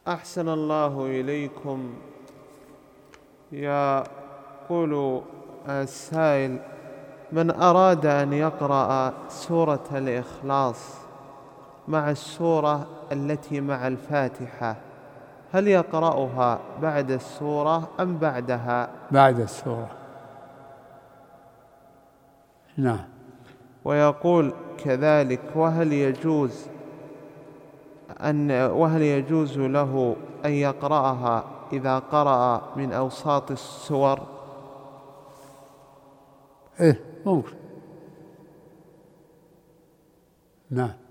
أحسن الله إليكم. يقول السائل: من أراد أن يقرأ سورة الإخلاص مع السورة التي مع الفاتحة، هل يقرأها بعد السورة أم بعدها؟ بعد السورة. نعم. ويقول كذلك: وهل يجوز له أن يقرأها إذا قرأ من أوساط السور؟ إيه، ممكن. نعم.